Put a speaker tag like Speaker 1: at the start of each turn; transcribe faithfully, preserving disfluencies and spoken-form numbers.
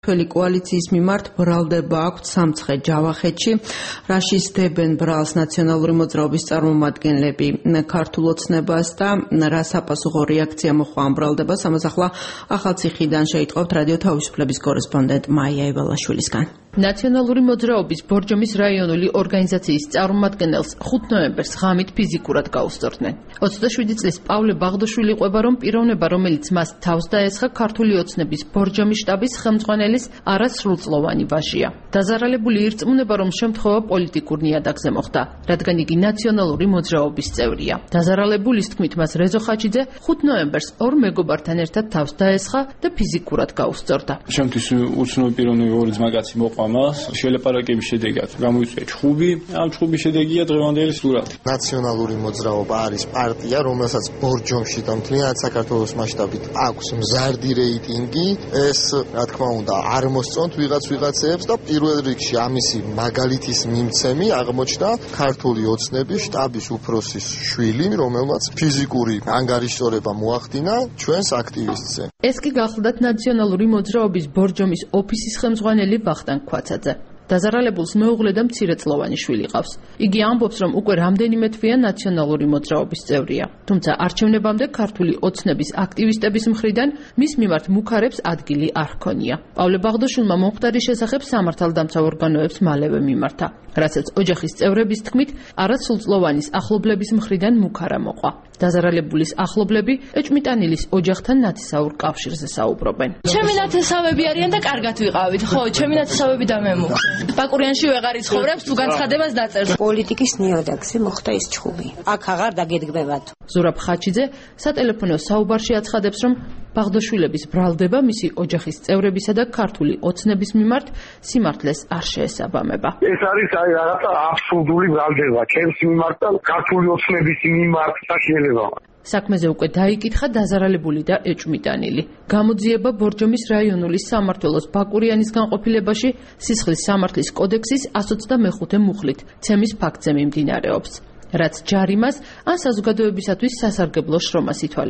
Speaker 1: მმართველი კოალიციის მიმართ ბრალდება აქვთ სამცხე ჯავახეთში, რაში სდებენ ბრალს ნაციონალური მოძრაობის წარმომადგენლები ქართულ ოცნებას და რა საპასუხო რეაქცია მოჰყვა ამ ბრალდებას, ამას ახლა ახალციხიდან შეიტყობთ რადიო თავისუფლების კორესპონდენტ მაია ივალაშვილისგან.
Speaker 2: ნაციონალური მოძრაობის ბორჯომის რაიონული ორგანიზაციის წარმომადგენელს ხუთ ნოემბერს ღამით ფიზიკურად გაუსწორდნენ. ოცდაშვიდი წლის პავლე ბაღდაშვილი ყვება, რომ პიროვნება, რომელიც მას თავს დაესხა, ქართული ოცნების ბორჯომის შტაბის ხელმძღვანელის არასრულწლოვანი ვაჟია. დაზარალებული ირწმუნება, რომ შემთხვევა პოლიტიკურ ნიადაგზე მოხდა, რადგან იგი ნაციონალური მოძრაობის წევრია. დაზარალებულის თქმით, მას რეზო ხაჩიძე ხუთ ნოემბერს ორ მეგობართან ერთად თავს დაესხა და ფიზიკურად გაუსწორდა.
Speaker 3: შემთთვის უცნობი პიროვნება ორი ძმაკაცი მოყვა მას შელაპარაკების შედეგად გამოიწვია ჩხუბი, ამ ჩხუბის შედეგია დღევანდელი სურათი.
Speaker 4: ნაციონალური მოძრაობა არის პარტია, რომელსაც ბორჯომში და მთლიანად საქართველოს მასშტაბით აქვს მზარდი რეიტინგი. ეს, რა თქმა უნდა, არ მოსწონთ ვიღაც ვიღაცებს და პირველ რიგში ამისი მაგალითის მიმცემი აღმოჩნდა ქართული ოცნების შტაბის უფროსის შვილი, რომელმაც ფიზიკური ანგარიშწორება მოახდინა ჩვენს აქტივისტზე.
Speaker 2: ეს კი გახლდათ ნაციონალური მოძრაობის ბორჯომის ოფისის ხელმძღვანელი ვახტანგ ქვაცაძე. დაზარალებულს მეუღლე და მცირეწლოვანი შვილი ყავს. იგი ამბობს, რომ უკვე რამდენიმე თვეა ნაციონალური მოძრაობის წევრია. თუმცა არჩევნებამდე ქართული ოცნების აქტივისტების მხრიდან მის მიმართ მუქარებს ადგილი არ ჰქონია. პავლე ბაღდაშვილმა მომხდარის შესახებ სამართალდამცავ ორგანოებს მალევე მიმართა, რასაც ოჯახის წევრების თქმით, არასრულწლოვანის ახლობლების მხრიდან მუქარა მოყვა. დაზარალებულის ახლობლები ეჭმიტანილის ოჯახთან ნათესაურ კავშირზე საუბრობენ.
Speaker 5: ჩემი ნათესავები არიან და კარგად ვიყავით, ხო, ჩემი ნათესავები და მე მოხდა. ბაკურიანში ვეღარ იცხოვრებს, თუ განცხადებას დაწერს.
Speaker 6: პოლიტიკის ნიადაგზე მოხდა ეს ჩხუბი. აქ აღარ დაგედგმებათ.
Speaker 2: ზურაბ ხაჩიძე სატელეფონო საუბარში აცხადებს, რომ ბაღდაშვილების ბრალდება მისი ოჯახის წევრებისა და ქართული ოცნების მიმართ სიმართლეს არ შეესაბამება.
Speaker 7: ეს არის აი რაღაცა აბსურდული ბრალდება ჩემს მიმართ და ქართული ოცნების მიმართ შეიძლება.
Speaker 2: საქმეზე უკვე დაიკითხა დაზარალებული და ეჭვმიტანილი. გამოძიება ბორჯომის რაიონული სამმართველოს ბაკურიანის განყოფილებაში სისხლის სამართლის კოდექსის εκατო ოცდამეხუთე მუხლით ცემის ფაქტზე მიმდინარეობს, რაც ჯარიმას ან საზოგადოებისათვის სასარგებლო შრომას ითვალისწინებს.